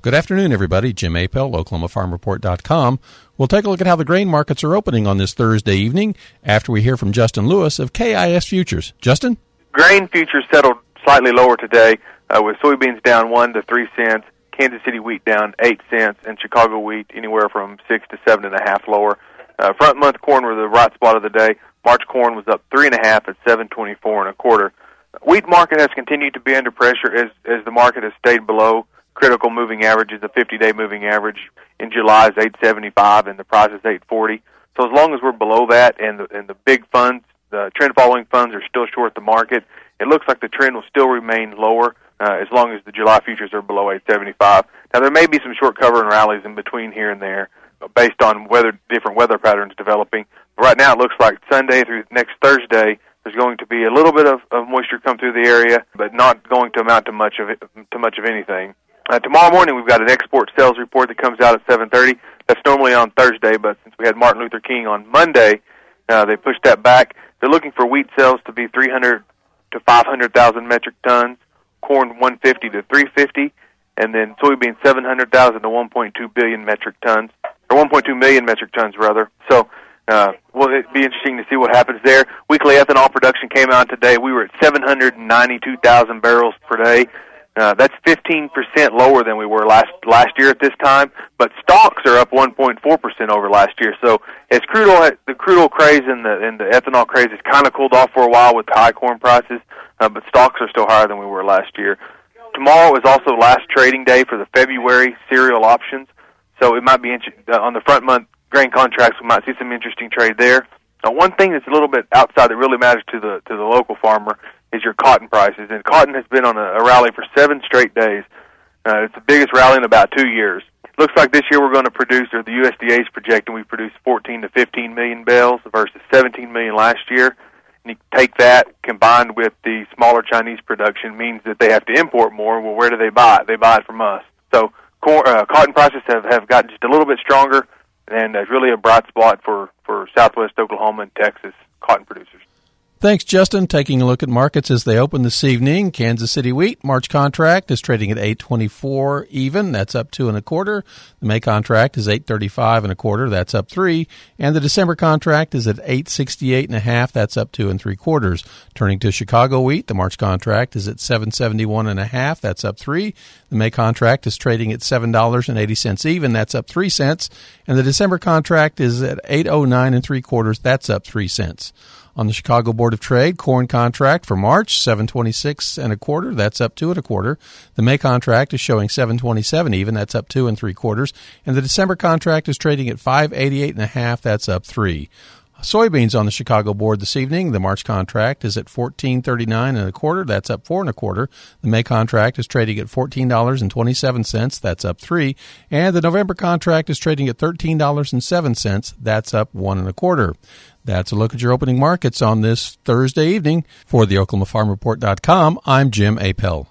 Good afternoon, everybody. Jim Appel, OklahomaFarmReport.com. We'll take a look at how the grain markets are opening on this Thursday evening after we hear from Justin Lewis of KIS Futures. Justin? Grain futures settled slightly lower today, with soybeans down 1 to 3 cents, Kansas City wheat down 8 cents, and Chicago wheat anywhere from 6 to 7.5 lower. Front month corn were the right spot of the day. March corn was up 3.5 at 7.24 1/4. Wheat market has continued to be under pressure as the market has stayed below critical moving averages. The 50-day moving average in July is 8.75 and the price is 8.40. So as long as we're below that and the big funds, the trend following funds are still short the market, it looks like the trend will still remain lower as long as the July futures are below 8.75. Now there may be some short cover and rallies in between here and there based on different weather patterns developing. But right now it looks like Sunday through next Thursday there's going to be a little bit of moisture come through the area, but not going to amount to much of anything. Tomorrow morning we've got an export sales report that comes out at 7:30. That's normally on Thursday, but since we had Martin Luther King on Monday, they pushed that back. They're looking for wheat sales to be 300 to 500,000 metric tons, corn 150 to 350, and then soybeans 700,000 to 1.2 billion metric tons, or 1.2 million metric tons rather. So, it'd be interesting to see what happens there. Weekly ethanol production came out today. We were at 792,000 barrels per day. That's 15% lower than we were last year at this time, but stocks are up 1.4% over last year. So as the crude oil craze and the ethanol craze has kind of cooled off for a while with high corn prices, but stocks are still higher than we were last year. Tomorrow is also last trading day for the February cereal options, so it might be on the front month grain contracts. We might see some interesting trade there. Now, one thing that's a little bit outside that really matters to the local farmer is your cotton prices. And cotton has been on a rally for 7 straight days. It's the biggest rally in about 2 years. Looks like this year we're going to produce, or the USDA is projecting we produce 14 to 15 million bales versus 17 million last year. And you take that combined with the smaller Chinese production means that they have to import more. Well, where do they buy it? They buy it from us. So cotton prices have gotten just a little bit stronger, and it's really a bright spot for Southwest Oklahoma and Texas cotton producers. Thanks, Justin. Taking a look at markets as they open this evening. Kansas City wheat, March contract is trading at 8.24 even. That's up 2 1/4. The May contract is 8.35 1/4. That's up 3. And the December contract is at 8.68 1/2. That's up 2 3/4. Turning to Chicago wheat, the March contract is at 7.71 1/2. That's up 3. The May contract is trading at $7.80 even. That's up 3 cents. And the December contract is at 8.09 3/4. That's up 3 cents. On the Chicago Board of Trade, corn contract for March, 7.26 1/4. That's up 2 1/4. The May contract is showing 7.27 even. That's up 2 3/4. And the December contract is trading at 5.88 1/2. That's up 3. Soybeans on the Chicago board this evening. The March contract is at $14.39 1/4. That's up 4 1/4. The May contract is trading at $14.27. That's up 3. And the November contract is trading at $13.07. That's up 1 1/4. That's a look at your opening markets on this Thursday evening. For the OklahomaFarmReport.com, I'm Jim Appel.